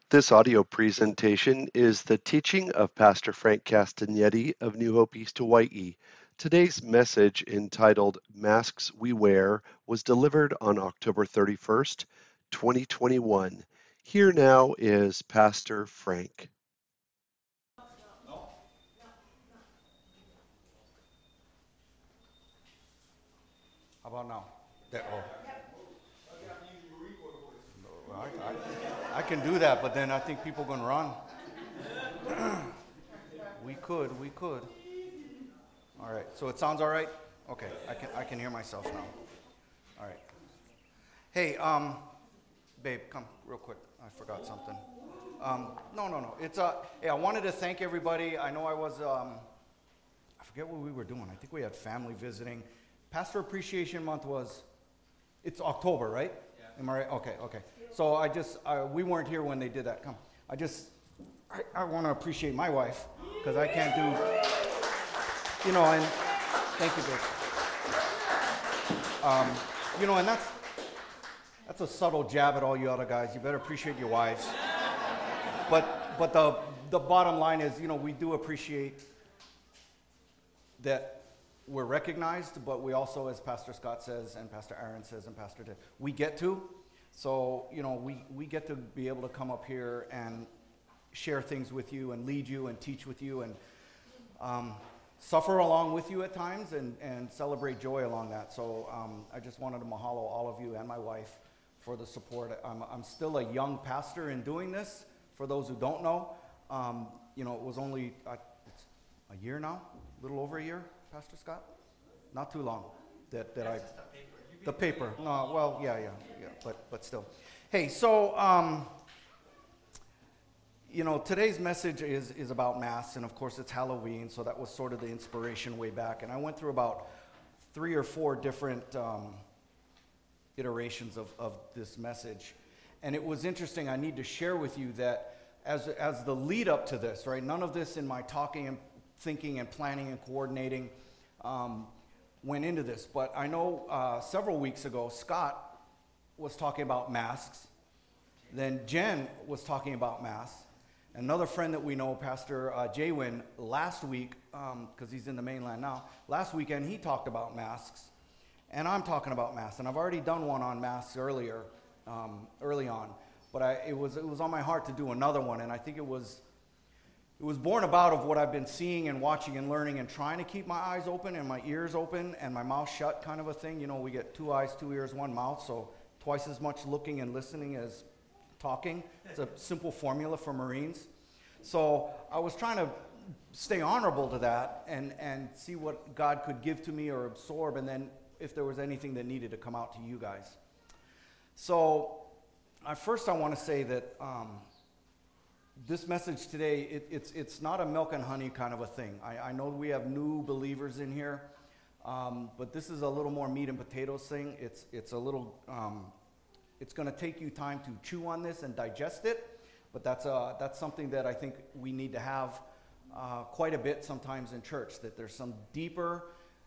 This audio presentation is the teaching of Pastor Frank Castagnetti of New Hope East Hawaii. Today's message, entitled Masks We Wear, was delivered on October 31st, 2021. Here now is Pastor Frank. How about now? I can do that, but then I think people are going to run. We could. All right, so it sounds all right? Okay, I can hear myself now. All right. Hey, babe, come real quick. I forgot something. No. It's hey, I wanted to thank everybody. I know I forget what we were doing. I think we had family visiting. Pastor Appreciation Month it's October, right? Yeah. Am I right? Okay. So we weren't here when they did that. Come. I want to appreciate my wife, because I can't do, and thank you, babe. And that's a subtle jab at all you other guys. You better appreciate your wives. But the bottom line is, we do appreciate that we're recognized, but we also, as Pastor Scott says, and Pastor Aaron says, and Pastor Ted, we get to. So, we get to be able to come up here and share things with you and lead you and teach with you and suffer along with you at times and celebrate joy along that. So I just wanted to mahalo all of you and my wife for the support. I'm still a young pastor in doing this. For those who don't know, it was only it's a year now, a little over a year, Pastor Scott? Not too long that I... The paper. No, well, yeah, but still. Hey, so, today's message is about masks, and of course it's Halloween, so that was sort of the inspiration way back. And I went through about 3 or 4 different iterations of this message. And it was interesting. I need to share with you that as the lead up to this, right, none of this in my talking and thinking and planning and coordinating went into this. But I know several weeks ago, Scott was talking about masks. Then Jen was talking about masks. Another friend that we know, Pastor Jaywin, last week, because he's in the mainland now, last weekend he talked about masks. And I'm talking about masks. And I've already done one on masks early on. But it was on my heart to do another one. And I think it was born about of what I've been seeing and watching and learning and trying to keep my eyes open and my ears open and my mouth shut, kind of a thing. We get 2 eyes, 2 ears, 1 mouth, so twice as much looking and listening as talking. It's a simple formula for Marines. So I was trying to stay honorable to that and see what God could give to me or absorb, and then if there was anything that needed to come out to you guys. So first I want to say that this message today, it's not a milk and honey kind of a thing. I know we have new believers in here, but this is a little more meat and potatoes thing. It's a little, it's going to take you time to chew on this and digest it, but that's something that I think we need to have quite a bit sometimes in church, that there's some deeper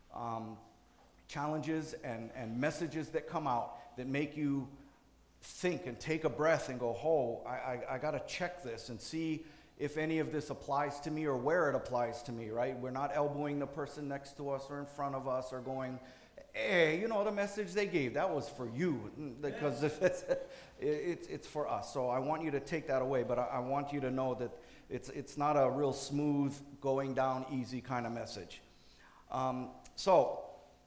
challenges and messages that come out that make you think and take a breath and go, I got to check this and see if any of this applies to me or where it applies to me, right? We're not elbowing the person next to us or in front of us or going, hey, the message they gave, that was for you, because if it's for us. So I want you to take that away, but I want you to know that it's not a real smooth, going down easy kind of message. So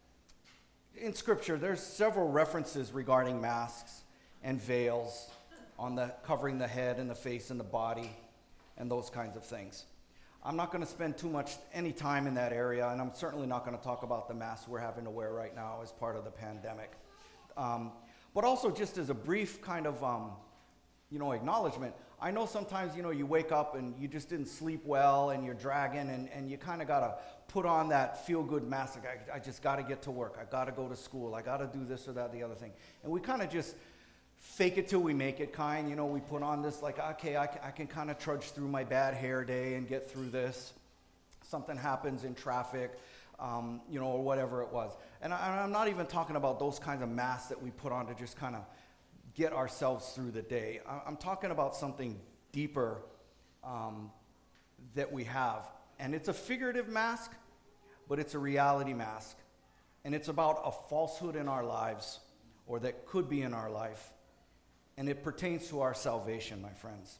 in Scripture, there's several references regarding masks and veils on covering the head and the face and the body and those kinds of things. I'm not going to spend any time in that area, and I'm certainly not going to talk about the masks we're having to wear right now as part of the pandemic. But also just as a brief kind of, acknowledgement, I know sometimes, you wake up and you just didn't sleep well and you're dragging and you kind of got to put on that feel-good mask. I just got to get to work. I got to go to school. I got to do this or that, the other thing. And we kind of just fake it till we make it kind. We put on this okay, I can kind of trudge through my bad hair day and get through this. Something happens in traffic, or whatever it was. And I'm not even talking about those kinds of masks that we put on to just kind of get ourselves through the day. I'm talking about something deeper that we have. And it's a figurative mask, but it's a reality mask. And it's about a falsehood in our lives, or that could be in our life. And it pertains to our salvation, my friends.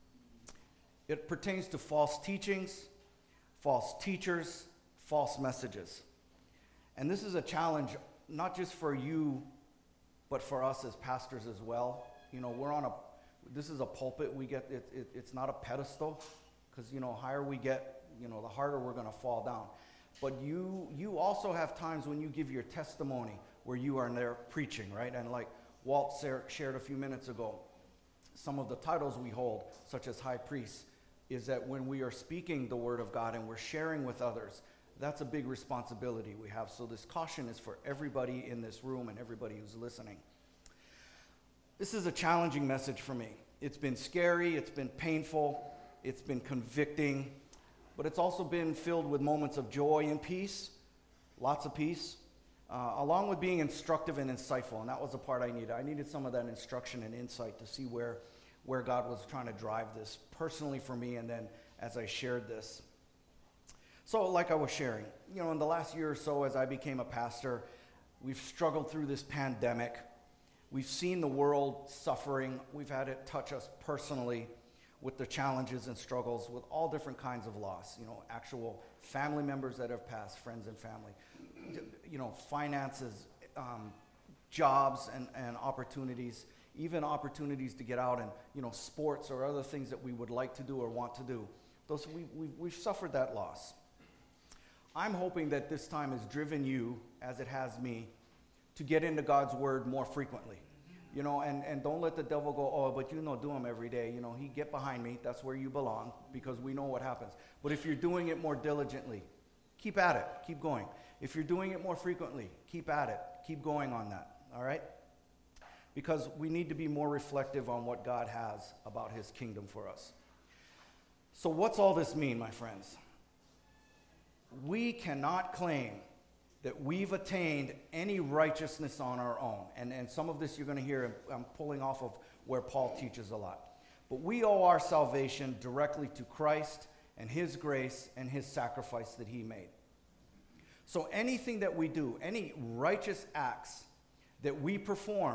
It pertains to false teachings, false teachers, false messages. And this is a challenge, not just for you, but for us as pastors as well. You know, this is a pulpit. It's not a pedestal, because, higher we get, the harder we're going to fall down. But you also have times when you give your testimony where you are there preaching, right? And like Walt shared a few minutes ago, some of the titles we hold, such as high priest, is that when we are speaking the word of God and we're sharing with others, that's a big responsibility we have. So this caution is for everybody in this room and everybody who's listening. This is a challenging message for me. It's been scary, it's been painful, it's been convicting, but it's also been filled with moments of joy and peace, lots of peace, along with being instructive and insightful. And that was the part I needed. I needed some of that instruction and insight to see where God was trying to drive this personally for me, and then as I shared this. So like I was sharing, in the last year or so as I became a pastor, we've struggled through this pandemic. We've seen the world suffering. We've had it touch us personally with the challenges and struggles with all different kinds of loss, actual family members that have passed, friends and family, finances, jobs and opportunities, even opportunities to get out and, sports or other things that we would like to do or want to do. We've suffered that loss. I'm hoping that this time has driven you, as it has me, to get into God's word more frequently. And don't let the devil go, oh, but do them every day. He get behind me. That's where you belong, because we know what happens. But if you're doing it more diligently, keep at it. Keep going. If you're doing it more frequently, keep at it. Keep going on that. All right? Because we need to be more reflective on what God has about his kingdom for us. So what's all this mean, my friends? We cannot claim that we've attained any righteousness on our own. And some of this you're going to hear, I'm pulling off of where Paul teaches a lot. But we owe our salvation directly to Christ and his grace and his sacrifice that he made. So anything that we do, any righteous acts that we perform,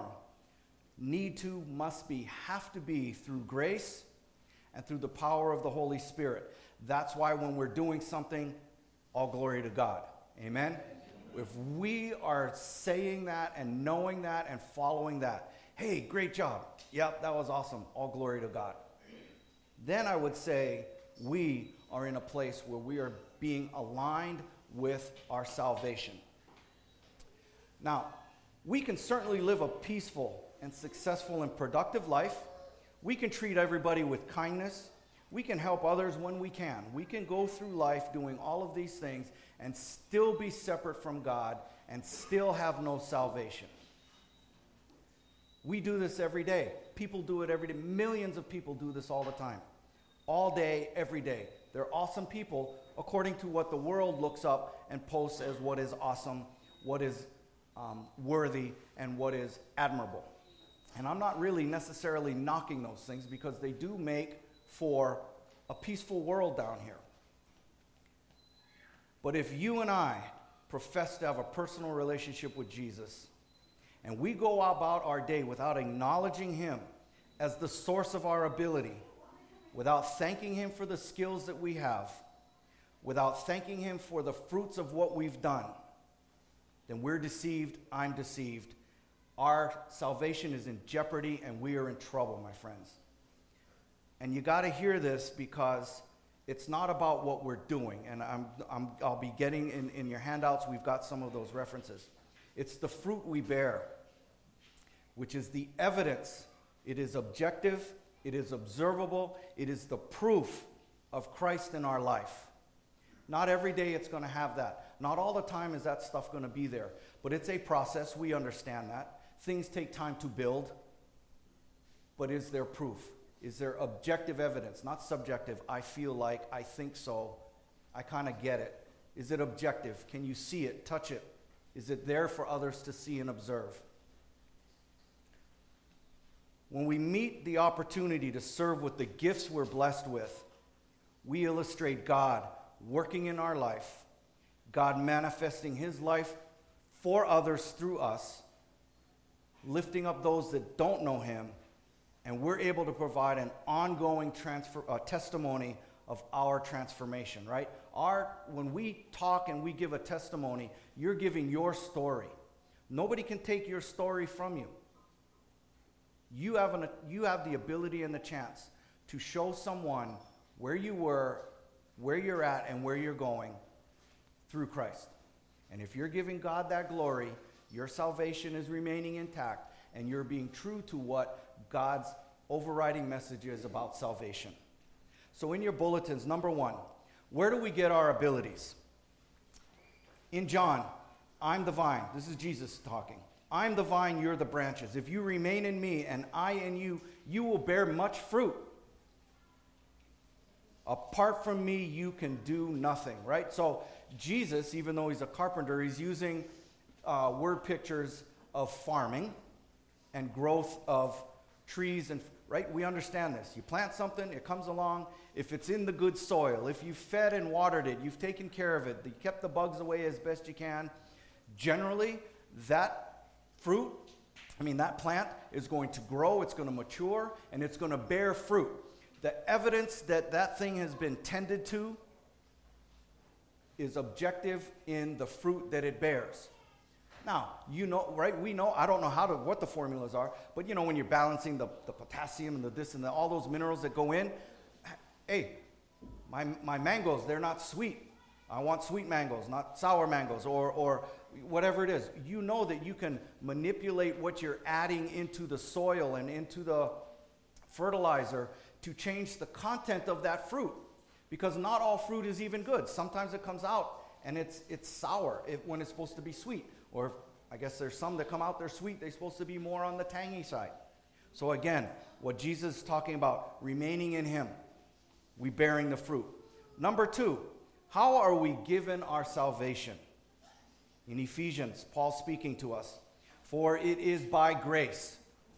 have to be through grace and through the power of the Holy Spirit. That's why when we're doing something, all glory to God. Amen? If we are saying that and knowing that and following that, hey, great job. Yep, that was awesome. All glory to God. Then I would say we are in a place where we are being aligned with our salvation. Now, we can certainly live a peaceful and successful and productive life. We can treat everybody with kindness. We can help others when we can. We can go through life doing all of these things and still be separate from God and still have no salvation. We do this every day. People do it every day. Millions of people do this all the time. All day, every day. They're awesome people according to what the world looks up and posts as what is awesome, what is worthy, and what is admirable. And I'm not really necessarily knocking those things, because they do make for a peaceful world down here. But if you and I profess to have a personal relationship with Jesus, and we go about our day without acknowledging him as the source of our ability, without thanking him for the skills that we have, without thanking him for the fruits of what we've done, then we're deceived, I'm deceived. Our salvation is in jeopardy, and we are in trouble, my friends. And you got to hear this, because it's not about what we're doing. And I'll be getting in your handouts, we've got some of those references. It's the fruit we bear, which is the evidence. It is objective, it is observable, it is the proof of Christ in our life. Not every day it's going to have that. Not all the time is that stuff going to be there. But it's a process, we understand that. Things take time to build. But is there proof? Is there objective evidence? Not subjective, I feel like, I think so, I kind of get it. Is it objective? Can you see it, touch it? Is it there for others to see and observe? When we meet the opportunity to serve with the gifts we're blessed with, we illustrate God working in our life, God manifesting his life for others through us, lifting up those that don't know him, and we're able to provide an ongoing testimony of our transformation, right? When we talk and we give a testimony, you're giving your story. Nobody can take your story from you. You have the ability and the chance to show someone where you were, where you're at, and where you're going through Christ. And if you're giving God that glory, your salvation is remaining intact, and you're being true to what God's overriding message is about salvation. So in your bulletins, number 1, where do we get our abilities? In John, I'm the vine. This is Jesus talking. I'm the vine, you're the branches. If you remain in me and I in you, you will bear much fruit. Apart from me, you can do nothing, right? So Jesus, even though he's a carpenter, he's using word pictures of farming and growth of trees, and right? We understand this. You plant something, it comes along. If it's in the good soil, if you fed and watered it, you've taken care of it, you kept the bugs away as best you can, generally, that plant is going to grow, it's going to mature, and it's going to bear fruit. The evidence that that thing has been tended to is objective in the fruit that it bears. Now, right? We know, I don't know what the formulas are, but when you're balancing the potassium and the this and all those minerals that go in, hey, my mangoes, they're not sweet. I want sweet mangoes, not sour mangoes, or whatever it is. You know that you can manipulate what you're adding into the soil and into the fertilizer to change the content of that fruit, because not all fruit is even good. Sometimes it comes out and it's sour when it's supposed to be sweet, or I guess there's some that come out, they're sweet, they're supposed to be more on the tangy side. So again, what Jesus is talking about, remaining in him, we bearing the fruit. Number 2, how are we given our salvation? In Ephesians, Paul speaking to us, for it is by grace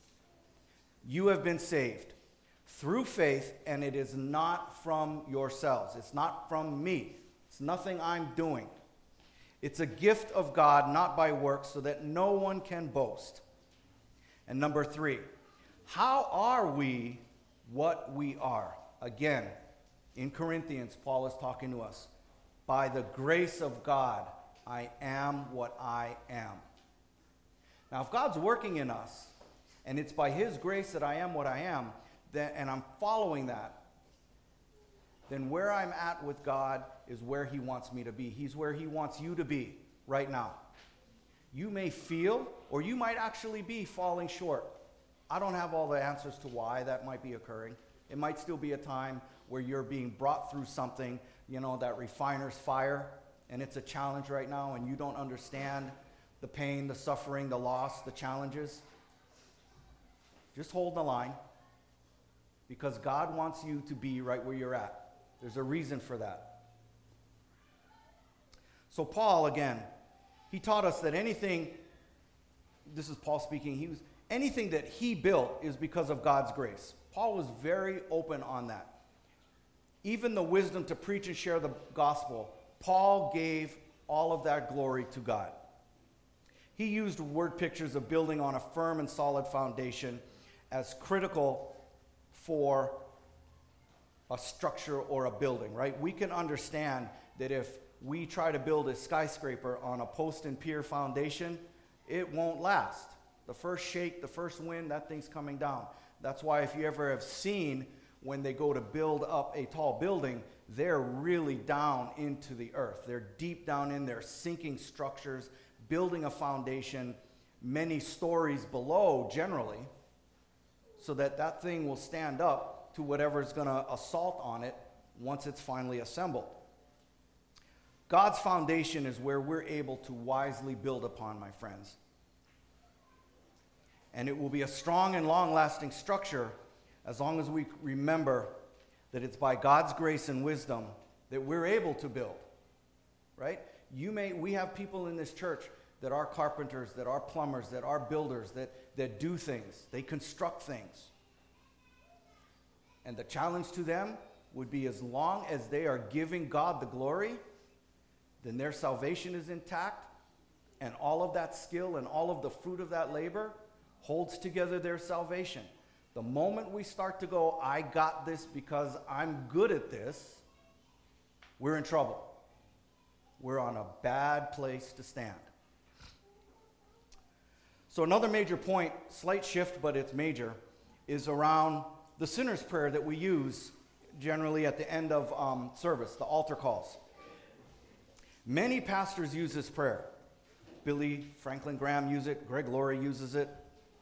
you have been saved through faith, and it is not from yourselves. It's not from me. It's nothing I'm doing. It's a gift of God, not by works, so that no one can boast. And number 3, how are we what we are? Again, in Corinthians, Paul is talking to us. By the grace of God, I am what I am. Now, if God's working in us, and it's by his grace that I am what I am, and I'm following that, then where I'm at with God is where he wants me to be. He's where he wants you to be right now. You may feel, or you might actually be falling short. I don't have all the answers to why that might be occurring. It might still be a time where you're being brought through something, that refiner's fire, and it's a challenge right now, and you don't understand the pain, the suffering, the loss, the challenges. Just hold the line, because God wants you to be right where you're at. There's a reason for that. So Paul, again, he taught us that anything, this is Paul speaking, anything that he built is because of God's grace. Paul was very open on that. Even the wisdom to preach and share the gospel, Paul gave all of that glory to God. He used word pictures of building on a firm and solid foundation as critical for a structure or a building, right? We can understand that if we try to build a skyscraper on a post and pier foundation, it won't last. The first shake, the first wind, that thing's coming down. That's why if you ever have seen when they go to build up a tall building, they're really down into the earth. They're deep down in there, sinking structures, building a foundation many stories below generally, so that that thing will stand up to whatever's going to assault on it once it's finally assembled. God's foundation is where we're able to wisely build upon, my friends. And it will be a strong and long-lasting structure as long as we remember that it's by God's grace and wisdom that we're able to build, right? We have people in this church that are carpenters, that are plumbers, that are builders, that that do things. They construct things. And the challenge to them would be, as long as they are giving God the glory, then their salvation is intact, and all of that skill and all of the fruit of that labor holds together their salvation. The moment we start to go, I got this because I'm good at this, we're in trouble. We're on a bad place to stand. So another major point, slight shift, but it's major, is around the sinner's prayer that we use generally at the end of service, the altar calls. Many pastors use this prayer. Billy Franklin Graham uses it. Greg Laurie uses it.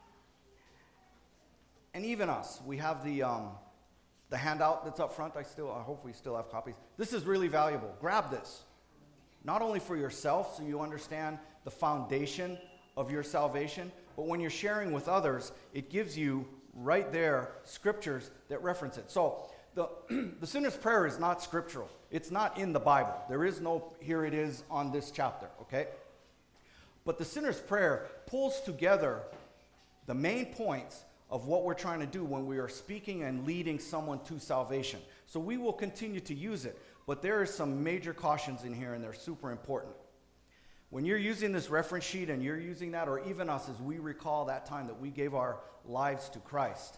And even us, we have the handout that's up front. I hope we still have copies. This is really valuable. Grab this. Not only for yourself, so you understand the foundation of your salvation, but when you're sharing with others, it gives you right there scriptures that reference it. So the sinner's prayer is not scriptural. It's not in the Bible. There is no, here it is on this chapter, okay? But the sinner's prayer pulls together the main points of what we're trying to do when we are speaking and leading someone to salvation. So we will continue to use it, but there are some major cautions in here, and they're super important. When you're using this reference sheet and you're using that, or even us as we recall that time that we gave our lives to Christ,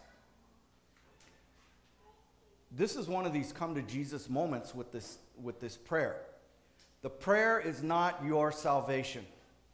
this is one of these come to Jesus moments with this prayer. The prayer is not your salvation.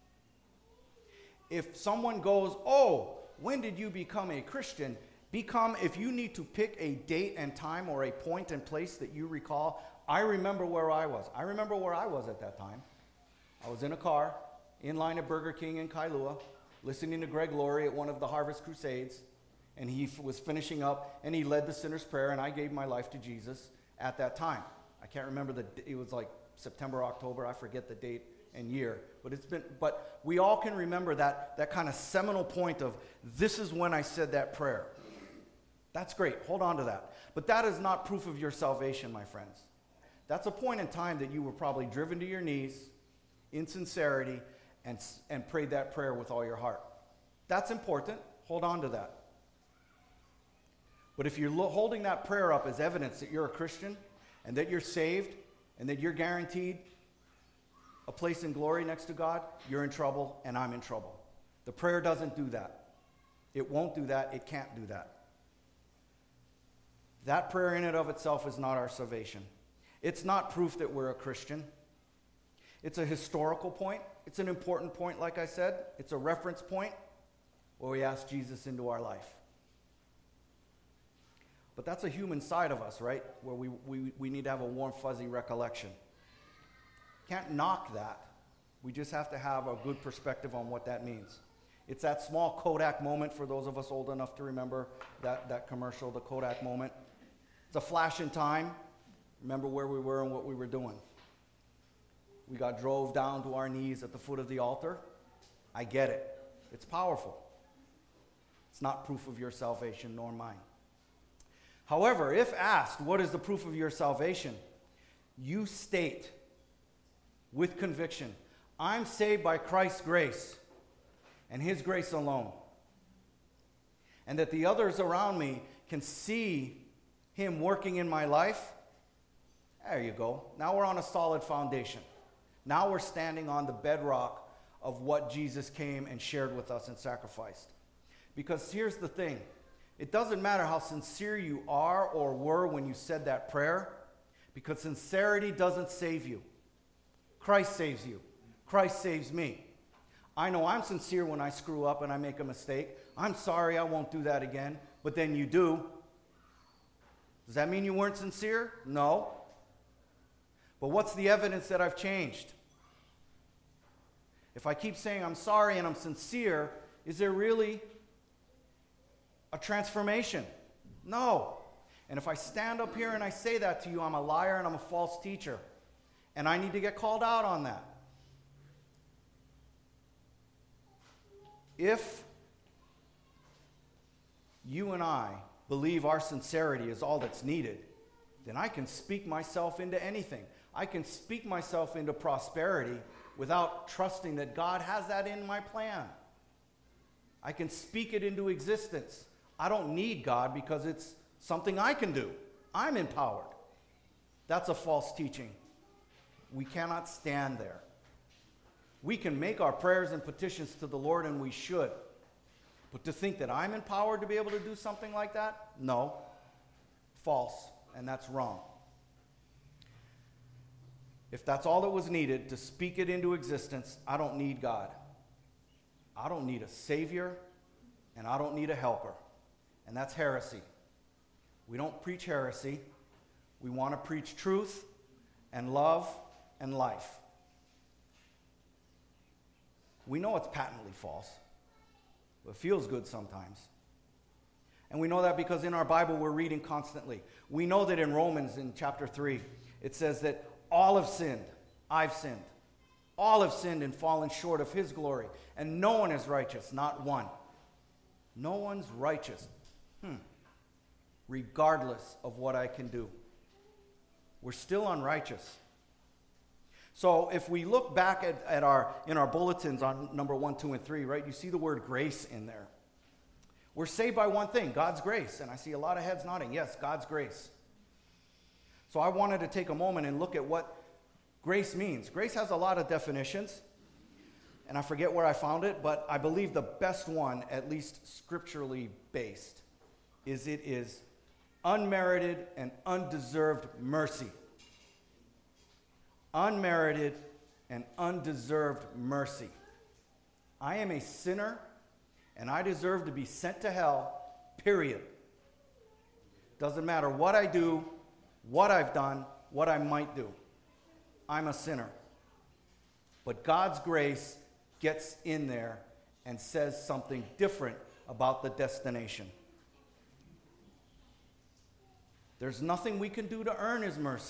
If someone goes, oh, when did you become a Christian? If you need to pick a date and time or a point and place that you recall, I remember where I was. I remember where I was at that time. I was in a car, in line at Burger King in Kailua, listening to Greg Laurie at one of the Harvest Crusades, and he was finishing up, and he led the sinner's prayer, and I gave my life to Jesus at that time. I can't remember it was like September, October, I forget the date and year, but we all can remember that kind of seminal point of, this is when I said that prayer. That's great, hold on to that. But that is not proof of your salvation, my friends. That's a point in time that you were probably driven to your knees in sincerity and prayed that prayer with all your heart. That's important, hold on to that. But if you're holding that prayer up as evidence that you're a Christian and that you're saved and that you're guaranteed a place in glory next to God, you're in trouble and I'm in trouble. The prayer doesn't do that. It won't do that. It can't do that. That prayer in and of itself is not our salvation. It's not proof that we're a Christian. It's a historical point. It's an important point, like I said. It's a reference point where we ask Jesus into our life. But that's a human side of us, right? Where we need to have a warm, fuzzy recollection. Can't knock that. We just have to have a good perspective on what that means. It's that small Kodak moment, for those of us old enough to remember that commercial, the Kodak moment. It's a flash in time. Remember where we were and what we were doing. We got drove down to our knees at the foot of the altar. I get it. It's powerful. It's not proof of your salvation, nor mine. However, if asked, what is the proof of your salvation? You state with conviction, I'm saved by Christ's grace and his grace alone. And that the others around me can see him working in my life. There you go. Now we're on a solid foundation. Now we're standing on the bedrock of what Jesus came and shared with us and sacrificed. Because here's the thing. It doesn't matter how sincere you are or were when you said that prayer, because sincerity doesn't save you. Christ saves you. Christ saves me. I know I'm sincere when I screw up and I make a mistake. I'm sorry, I won't do that again. But then you do. Does that mean you weren't sincere? No. But what's the evidence that I've changed? If I keep saying I'm sorry and I'm sincere, is there really a transformation? No. And if I stand up here and I say that to you, I'm a liar and I'm a false teacher. And I need to get called out on that. If you and I believe our sincerity is all that's needed, then I can speak myself into anything. I can speak myself into prosperity without trusting that God has that in my plan. I can speak it into existence. I don't need God because it's something I can do. I'm empowered. That's a false teaching. We cannot stand there. We can make our prayers and petitions to the Lord, and we should. But to think that I'm empowered to be able to do something like that? No. False. And that's wrong. If that's all that was needed to speak it into existence, I don't need God. I don't need a Savior, and I don't need a helper. And that's heresy. We don't preach heresy. We want to preach truth and love and life. We know it's patently false. But it feels good sometimes. And we know that because in our Bible we're reading constantly. We know that in Romans in chapter 3, it says that all have sinned. I've sinned. All have sinned and fallen short of his glory. And no one is righteous, not one. No one's righteous. Regardless of what I can do. We're still unrighteous. So if we look back in our bulletins on number 1, 2, and 3, right, you see the word grace in there. We're saved by one thing, God's grace. And I see a lot of heads nodding. Yes, God's grace. So I wanted to take a moment and look at what grace means. Grace has a lot of definitions. And I forget where I found it, but I believe the best one, at least scripturally based, is it is unmerited and undeserved mercy. Unmerited and undeserved mercy. I am a sinner, and I deserve to be sent to hell, period. Doesn't matter what I do, what I've done, what I might do. I'm a sinner. But God's grace gets in there and says something different about the destination. There's nothing we can do to earn his mercy.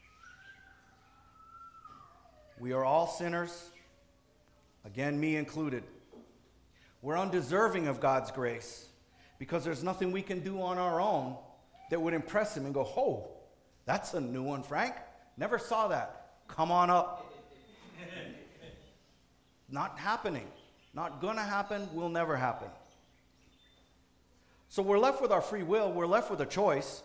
We are all sinners, again, me included. We're undeserving of God's grace because there's nothing we can do on our own that would impress him and go, oh, that's a new one, Frank. Never saw that. Come on up. Not happening. Not going to happen. Will never happen. So we're left with our free will. We're left with a choice.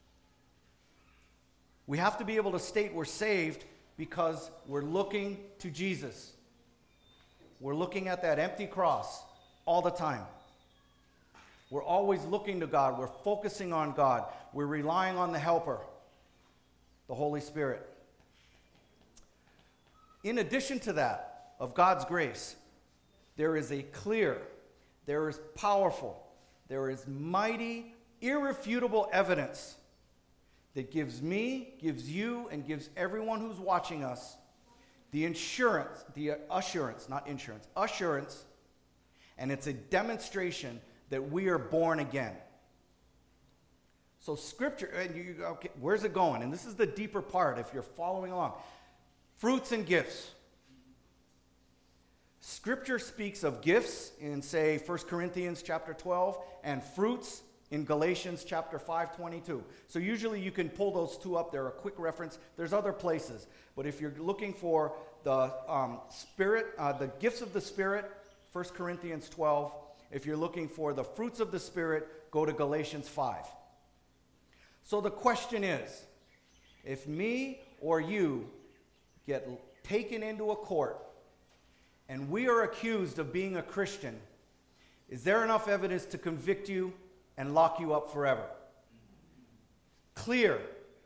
We have to be able to state we're saved because we're looking to Jesus. We're looking at that empty cross all the time. We're always looking to God. We're focusing on God. We're relying on the helper, the Holy Spirit. In addition to that, of God's grace, there is a clear, there is powerful, there is mighty, irrefutable evidence that gives me, gives you, and gives everyone who's watching us the assurance, and it's a demonstration that we are born again. So Scripture, and okay, where's it going? And this is the deeper part if you're following along. Fruits and gifts. Scripture speaks of gifts in, say, 1 Corinthians chapter 12, and fruits in Galatians chapter 5:22. So usually you can pull those two up. They're a quick reference. There's other places. But if you're looking for the Spirit, the gifts of the Spirit, 1 Corinthians 12. If you're looking for the fruits of the Spirit, go to Galatians 5. So the question is, if me or you get taken into a court and we are accused of being a Christian, is there enough evidence to convict you and lock you up forever? Clear,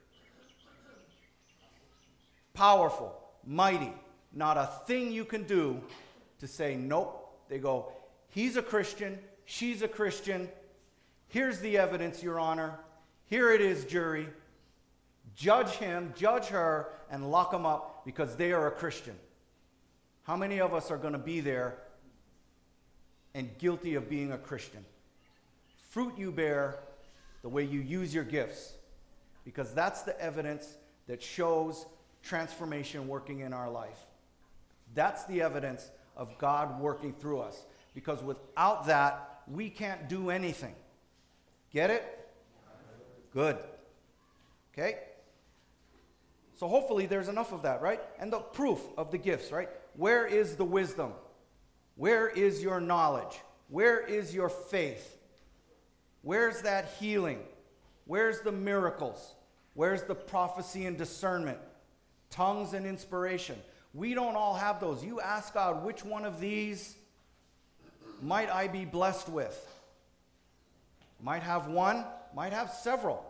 powerful, mighty, not a thing you can do to say nope. They go, he's a Christian, she's a Christian, here's the evidence, Your Honor, here it is, jury. Judge him, judge her, and lock them up because they are a Christian. How many of us are going to be there and guilty of being a Christian? Fruit you bear the way you use your gifts, because that's the evidence that shows transformation working in our life. That's the evidence of God working through us, because without that, we can't do anything. Get it? Good. Okay? So hopefully there's enough of that, right? And the proof of the gifts, right? Where is the wisdom? Where is your knowledge? Where is your faith? Where's that healing? Where's the miracles? Where's the prophecy and discernment? Tongues and inspiration. We don't all have those. You ask God, which one of these might I be blessed with? Might have one, might have several.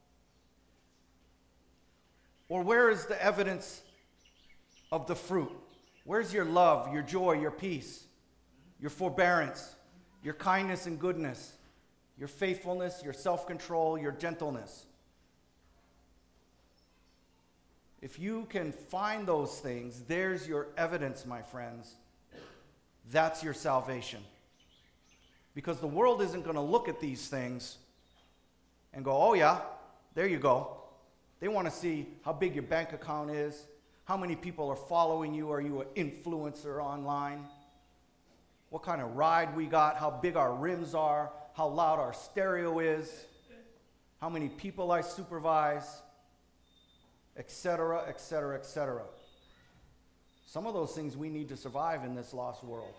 Or where is the evidence of the fruit? Where's your love, your joy, your peace, your forbearance, your kindness and goodness, your faithfulness, your self-control, your gentleness? If you can find those things, there's your evidence, my friends. That's your salvation. Because the world isn't going to look at these things and go, oh yeah, there you go. They want to see how big your bank account is, how many people are following you, are you an influencer online, what kind of ride we got, how big our rims are, how loud our stereo is, how many people I supervise, etc., etc., etc. Some of those things we need to survive in this lost world.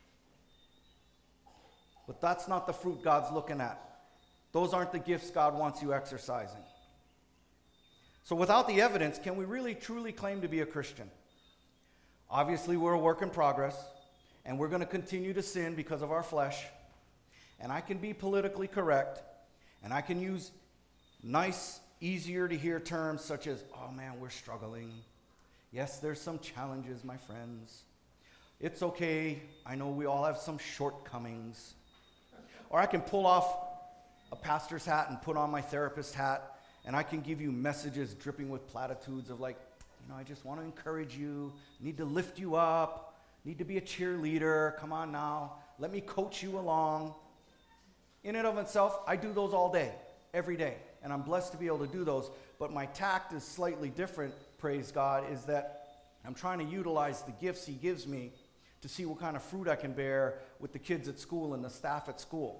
But that's not the fruit God's looking at. Those aren't the gifts God wants you exercising. So without the evidence, can we really truly claim to be a Christian? Obviously, we're a work in progress, and we're going to continue to sin because of our flesh. And I can be politically correct, and I can use nice, easier to hear terms such as, oh man, we're struggling. Yes, there's some challenges, my friends. It's okay. I know we all have some shortcomings. Or I can pull off a pastor's hat and put on my therapist hat, and I can give you messages dripping with platitudes of like, I just want to encourage you, need to lift you up, need to be a cheerleader, come on now, let me coach you along. In and of itself, I do those all day, every day, and I'm blessed to be able to do those, but my tact is slightly different, praise God, is that I'm trying to utilize the gifts He gives me to see what kind of fruit I can bear with the kids at school and the staff at school.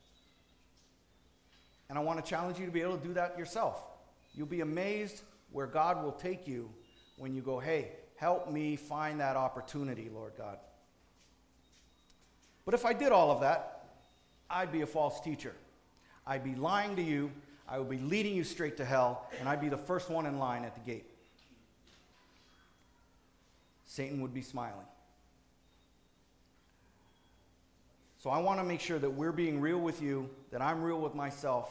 And I want to challenge you to be able to do that yourself. You'll be amazed where God will take you when you go, hey, help me find that opportunity, Lord God. But if I did all of that, I'd be a false teacher. I'd be lying to you, I would be leading you straight to hell, and I'd be the first one in line at the gate. Satan would be smiling. So I want to make sure that we're being real with you, that I'm real with myself,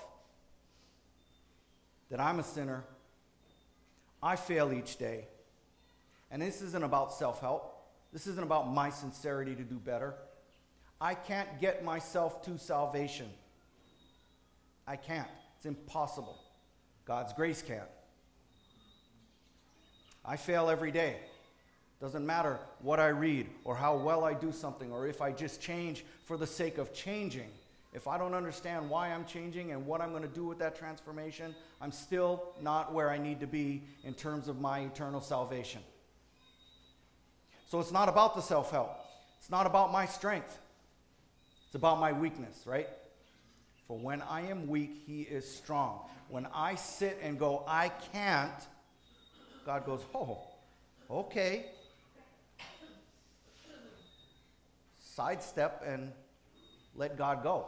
that I'm a sinner. I fail each day. And this isn't about self-help. This isn't about my sincerity to do better. I can't get myself to salvation. I can't. It's impossible. God's grace can. I fail every day. Doesn't matter what I read or how well I do something or if I just change for the sake of changing. If I don't understand why I'm changing and what I'm going to do with that transformation, I'm still not where I need to be in terms of my eternal salvation. So it's not about the self-help. It's not about my strength. It's about my weakness, right? For when I am weak, He is strong. When I sit and go, I can't, God goes, oh, okay. Sidestep and let God go.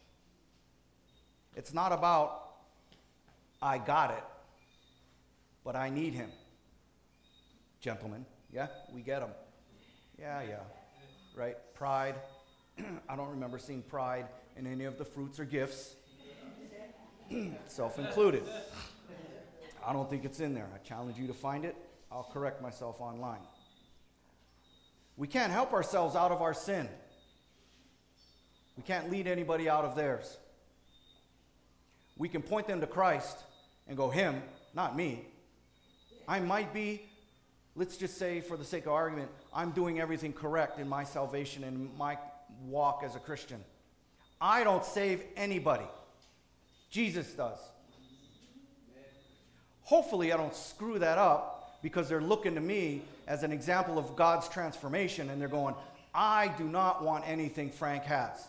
It's not about, I got it, but I need Him. Gentlemen, yeah, we get Him. Yeah, right? Pride. I don't remember seeing pride in any of the fruits or gifts, self-included. I don't think it's in there. I challenge you to find it. I'll correct myself online. We can't help ourselves out of our sin. We can't lead anybody out of theirs. We can point them to Christ and go, Him, not me. I might be, let's just say for the sake of argument, I'm doing everything correct in my salvation and my walk as a Christian. I don't save anybody. Jesus does. Hopefully I don't screw that up because they're looking to me as an example of God's transformation and they're going, I do not want anything Frank has.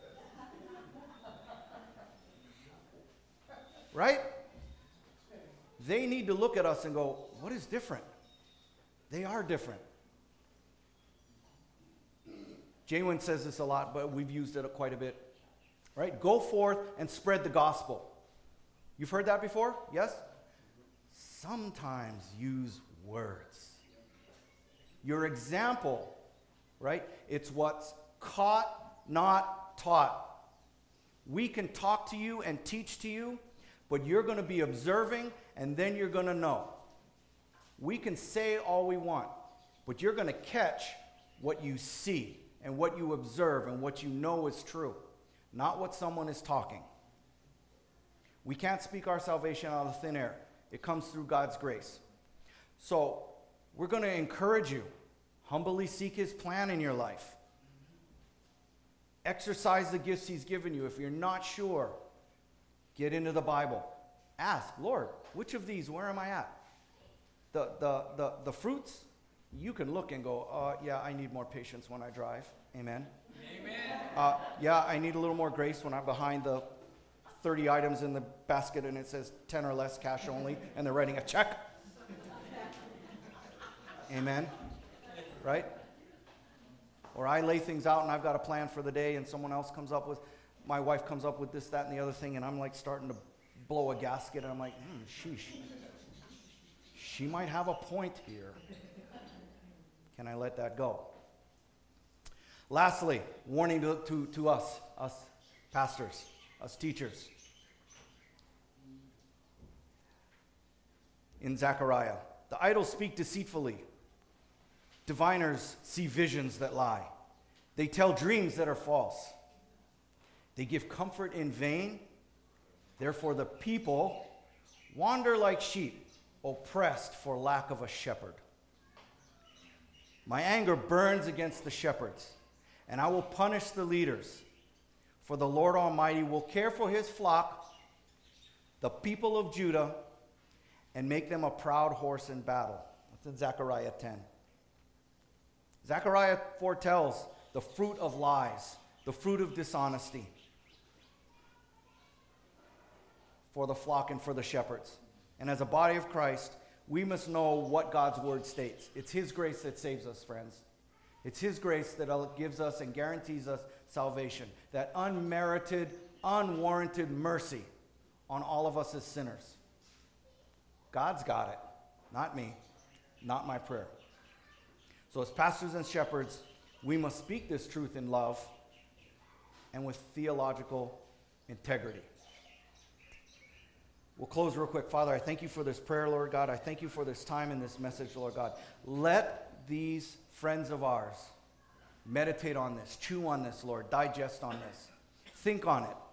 Right? They need to look at us and go, what is different? They are different. Jaywin says this a lot, but we've used it quite a bit. Right? Go forth and spread the gospel. You've heard that before? Yes? Sometimes use words. Your example, right? It's what's caught, not taught. We can talk to you and teach to you, but you're going to be observing, and then you're going to know. We can say all we want, but you're going to catch what you see and what you observe and what you know is true, not what someone is talking. We can't speak our salvation out of thin air. It comes through God's grace. So we're going to encourage you. Humbly seek his plan in your life. Exercise the gifts he's given you. If you're not sure, get into the Bible. Ask, Lord, which of these, where am I at? The fruits, you can look and go, yeah, I need more patience when I drive. Amen. Amen. Yeah, I need a little more grace when I'm behind the 30 items in the basket and it says 10 or less, cash only, and they're writing a check. Amen. Right? Or I lay things out and I've got a plan for the day and someone else comes up with, my wife comes up with this, that, and the other thing, and I'm like starting to blow a gasket and I'm like, sheesh. She might have a point here. Can I let that go? Lastly, warning to us pastors, us teachers. In Zechariah, the idols speak deceitfully. Diviners see visions that lie. They tell dreams that are false. They give comfort in vain. Therefore, the people wander like sheep, oppressed for lack of a shepherd. My anger burns against the shepherds, and I will punish the leaders. For the Lord Almighty will care for his flock, the people of Judah, and make them a proud horse in battle. That's in Zechariah 10. Zechariah foretells the fruit of lies, the fruit of dishonesty for the flock and for the shepherds. And as a body of Christ, we must know what God's word states. It's his grace that saves us, friends. It's his grace that gives us and guarantees us salvation. That unmerited, unwarranted mercy on all of us as sinners. God's got it, not me, not my prayer. So as pastors and shepherds, we must speak this truth in love and with theological integrity. We'll close real quick. Father, I thank you for this prayer, Lord God. I thank you for this time and this message, Lord God. Let these friends of ours meditate on this, chew on this, Lord, digest on this, think on it,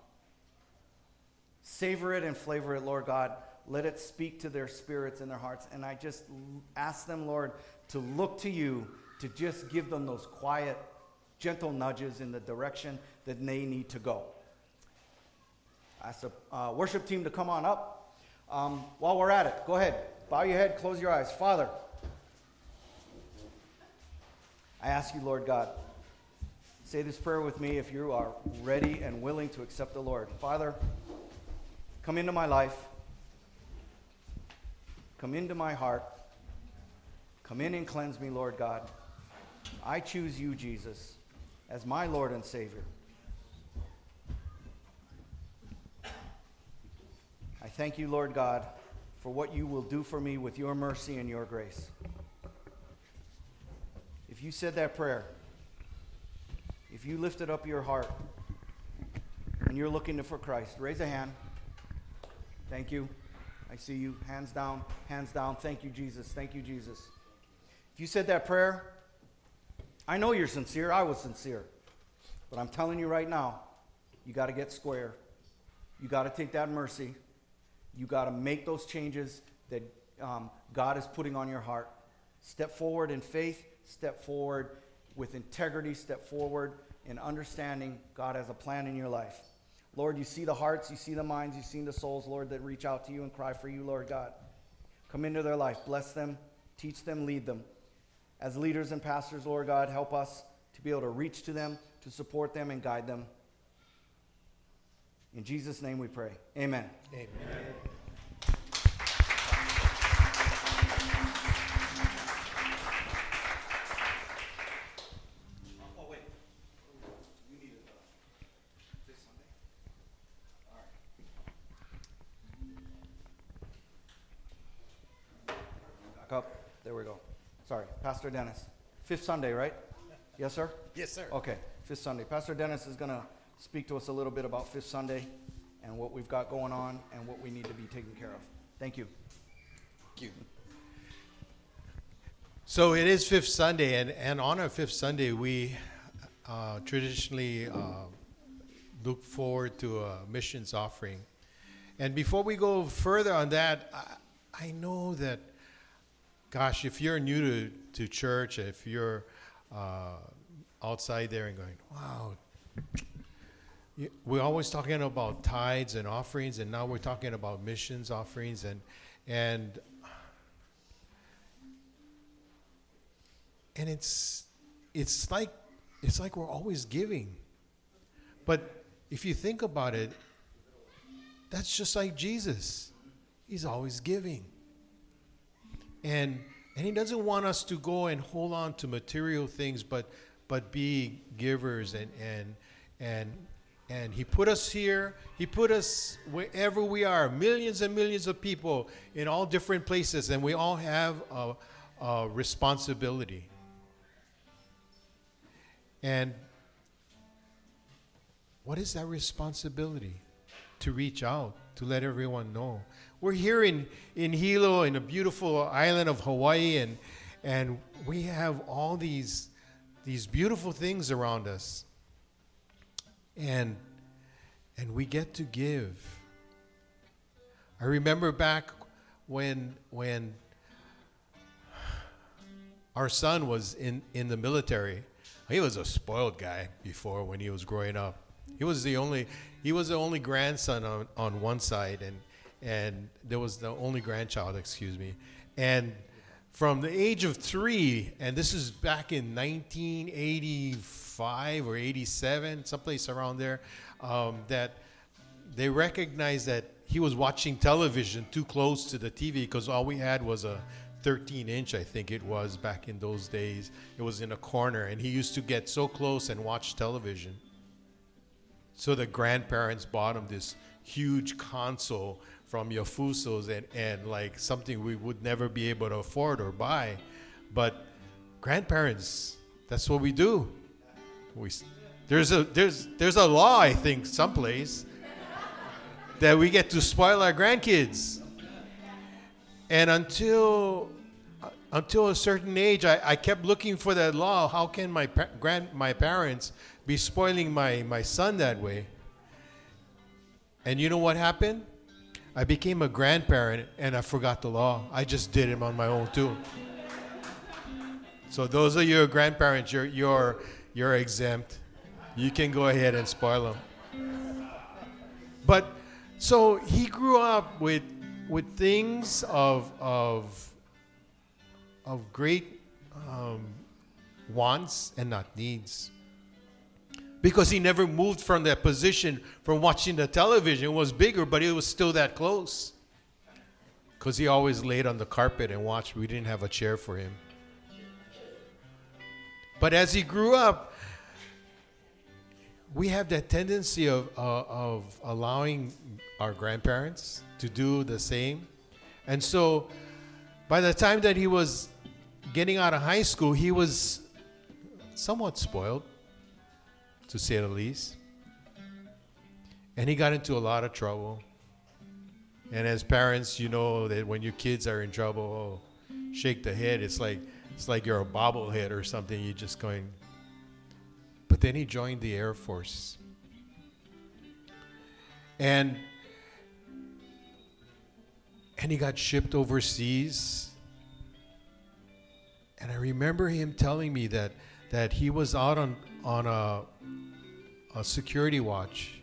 savor it and flavor it, Lord God. Let it speak to their spirits and their hearts. And I just ask them, Lord, to look to you, to just give them those quiet, gentle nudges in the direction that they need to go. I ask the worship team to come on up. While we're at it, go ahead. Bow your head, close your eyes. Father, I ask you, Lord God, say this prayer with me if you are ready and willing to accept the Lord. Father, come into my life. Come into my heart. Come in and cleanse me, Lord God. I choose you, Jesus, as my Lord and Savior. I thank you, Lord God, for what you will do for me with your mercy and your grace. If you said that prayer, if you lifted up your heart and you're looking for Christ, raise a hand. Thank you. I see you. Hands down, hands down. Thank you, Jesus. Thank you, Jesus. If you said that prayer, I know you're sincere. I was sincere. But I'm telling you right now, you got to get square. You got to take that mercy. You got to make those changes that God is putting on your heart. Step forward in faith. Step forward with integrity. Step forward in understanding God has a plan in your life. Lord, you see the hearts, you see the minds, you see the souls, Lord, that reach out to you and cry for you, Lord God. Come into their life. Bless them. Teach them. Lead them. As leaders and pastors, Lord God, help us to be able to reach to them, to support them, and guide them. In Jesus' name we pray. Amen. Amen. Oh, wait. up. There we go. Sorry, Pastor Dennis. Fifth Sunday, right? Yes, sir? Yes, sir. Okay, Fifth Sunday. Pastor Dennis is going to speak to us a little bit about Fifth Sunday and what we've got going on and what we need to be taking care of. Thank you. Thank you. So it is Fifth Sunday, and on our Fifth Sunday, we traditionally look forward to a missions offering. And before we go further on that, I know that, gosh, if you're new to church, if you're outside there and going, wow, we're always talking about tithes and offerings, and now we're talking about missions offerings, and it's like we're always giving. But if you think about it, that's just like Jesus. He's always giving. And he doesn't want us to go and hold on to material things, but be givers, and he put us here. He put us wherever we are, millions and millions of people in all different places, and we all have a responsibility. And what is that responsibility? To reach out, to let everyone know. We're here in Hilo, in a beautiful island of Hawaii, and we have all these beautiful things around us. And we get to give. I remember back when our son was in the military. He was a spoiled guy before when he was growing up. He was the only grandson on one side, and there was the only grandchild, and from the age of 3, and this is back in 1985 or 87, someplace around there, that they recognized that he was watching television too close to the TV, because all we had was a 13-inch, I think it was, back in those days. It was in a corner, and he used to get so close and watch television. So the grandparents bought him this huge console from Yofuso's, and like something we would never be able to afford or buy. But grandparents, that's what we do. There's a law, I think, someplace that we get to spoil our grandkids. And until a certain age, I kept looking for that law. How can my parents be spoiling my son that way? And you know what happened? I became a grandparent, and I forgot the law. I just did it on my own too. So those of you grandparents, you're exempt. You can go ahead and spoil them. But so he grew up with things of great wants and not needs, because he never moved from that position from watching the television. It was bigger, but it was still that close, because he always laid on the carpet and watched. We didn't have a chair for him. But as he grew up, we have that tendency of allowing our grandparents to do the same. And so by the time that he was getting out of high school, he was somewhat spoiled, to say the least. And he got into a lot of trouble. And as parents, you know that when your kids are in trouble, shake the head. It's like you're a bobblehead or something. You're just going. But then he joined the Air Force. And he got shipped overseas. And I remember him telling me that he was out on a security watch.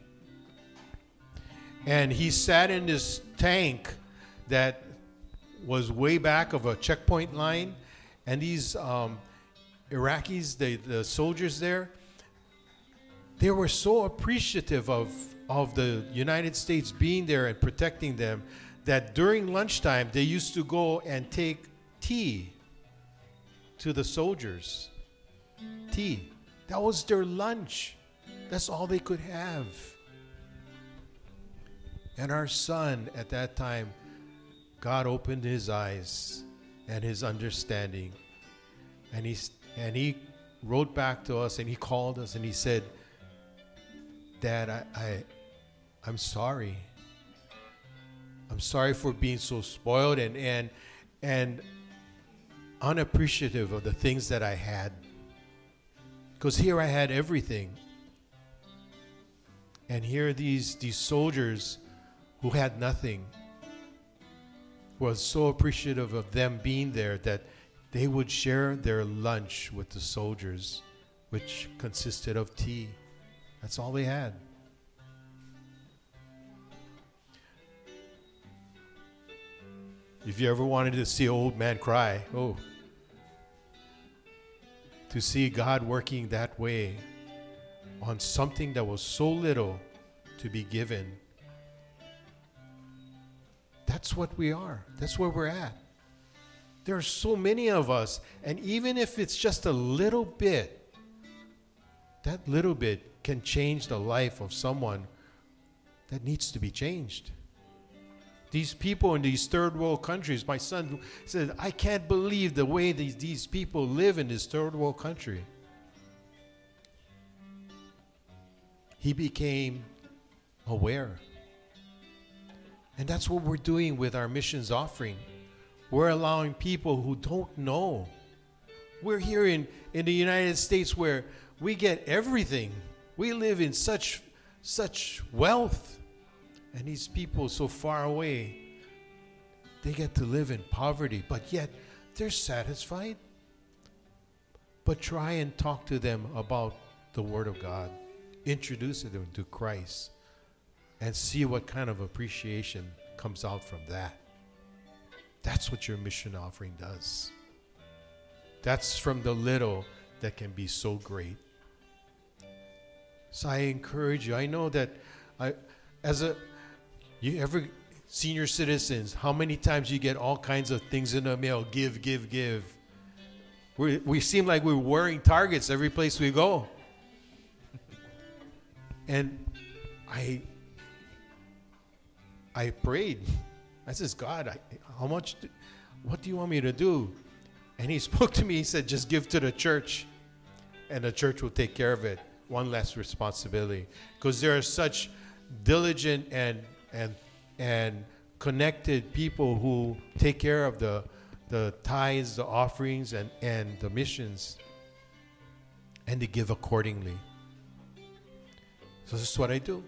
And he sat in this tank that was way back of a checkpoint line. And these Iraqis, the soldiers there, they were so appreciative of the United States being there and protecting them, that during lunchtime they used to go and take tea to the soldiers. Tea. That was their lunch. That's all they could have. And our son at that time, God opened his eyes, and his understanding. And he wrote back to us, and he called us, and he said, Dad, I'm sorry. I'm sorry for being so spoiled and unappreciative of the things that I had. Because here I had everything. And here are these soldiers who had nothing, was so appreciative of them being there that they would share their lunch with the soldiers, which consisted of tea. That's all they had. If you ever wanted to see an old man cry, to see God working that way on something that was so little to be given. That's what we are. That's where we're at. There are so many of us, and even if it's just a little bit, that little bit can change the life of someone that needs to be changed. These people in these third world countries, my son said, I can't believe the way these people live in this third world country. He became aware. And that's what we're doing with our missions offering. We're allowing people who don't know. We're here in the United States where we get everything. We live in such wealth. And these people so far away, they get to live in poverty, but yet they're satisfied. But try and talk to them about the Word of God. Introduce them to Christ and see what kind of appreciation comes out from that. That's what your mission offering does. That's from the little that can be so great. So I encourage you. I know that you ever senior citizens, how many times you get all kinds of things in the mail, give. We seem like we're wearing targets every place we go. And I prayed. I says, God, what do you want me to do? And he spoke to me. He said, just give to the church, and the church will take care of it. One less responsibility. Because there are such diligent and connected people who take care of the tithes, the offerings, and the missions, and they give accordingly. So this is what I do.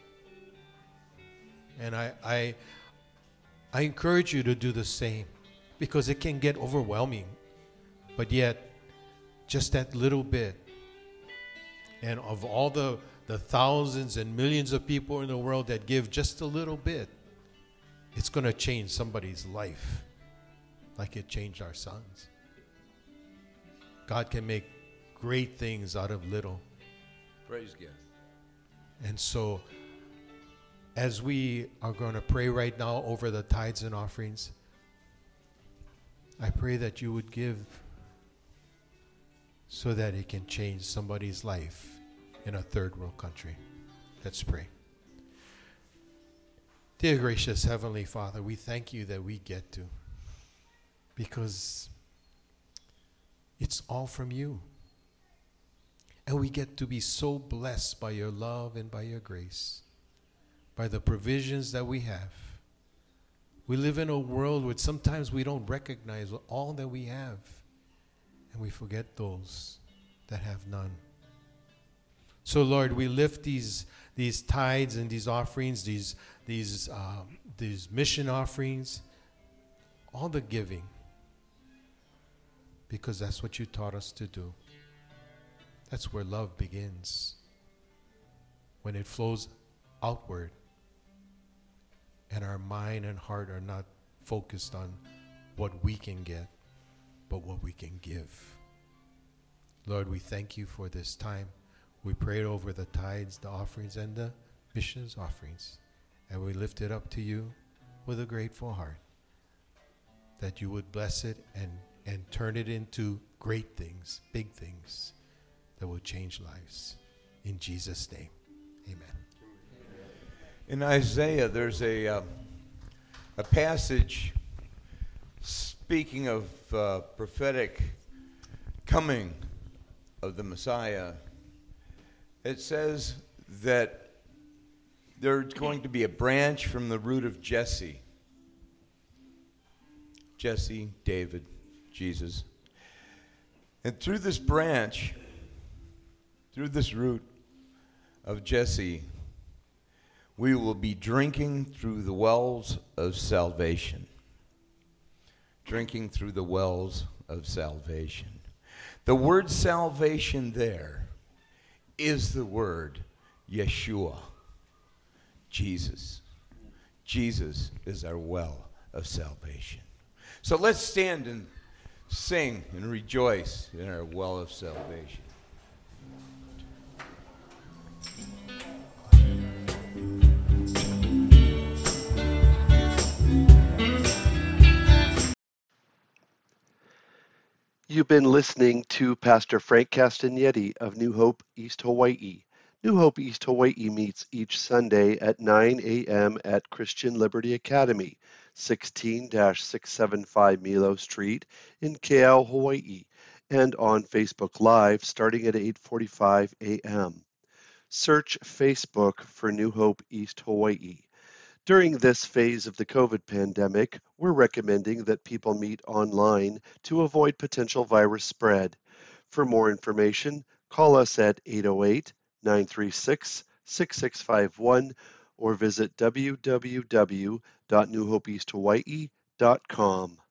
And I encourage you to do the same, because it can get overwhelming. But yet, just that little bit, and of all the thousands and millions of people in the world that give just a little bit, it's going to change somebody's life like it changed our sons. God can make great things out of little. Praise God. And so, as we are going to pray right now over the tithes and offerings, I pray that you would give so that it can change somebody's life in a third world country. Let's pray. Dear gracious Heavenly Father, we thank you that we get to, because it's all from you. And we get to be so blessed by your love and by your grace, by the provisions that we have. We live in a world where sometimes we don't recognize all that we have, and we forget those that have none. So Lord, we lift these tithes and these offerings, these mission offerings, all the giving, because that's what you taught us to do. That's where love begins, when it flows outward and our mind and heart are not focused on what we can get, but what we can give. Lord, we thank you for this time. We prayed over the tithes, the offerings, and the missions offerings. And we lift it up to you with a grateful heart, that you would bless it and turn it into great things, big things that will change lives. In Jesus' name, amen. In Isaiah, there's a passage Speaking of prophetic coming of the Messiah, it says that there's going to be a branch from the root of Jesse. Jesse, David, Jesus. And through this branch, through this root of Jesse, we will be drinking through the wells of salvation. Drinking through the wells of salvation. The word salvation there is the word Yeshua, Jesus. Jesus is our well of salvation. So let's stand and sing and rejoice in our well of salvation. You've been listening to Pastor Frank Castagnetti of New Hope, East Hawaii. New Hope, East Hawaii meets each Sunday at 9 a.m. at Christian Liberty Academy, 16-675 Milo Street in Keau, Hawaii, and on Facebook Live starting at 8:45 a.m. Search Facebook for New Hope, East Hawaii. During this phase of the COVID pandemic, we're recommending that people meet online to avoid potential virus spread. For more information, call us at 808-936-6651 or visit www.newhopeeasthawaii.com.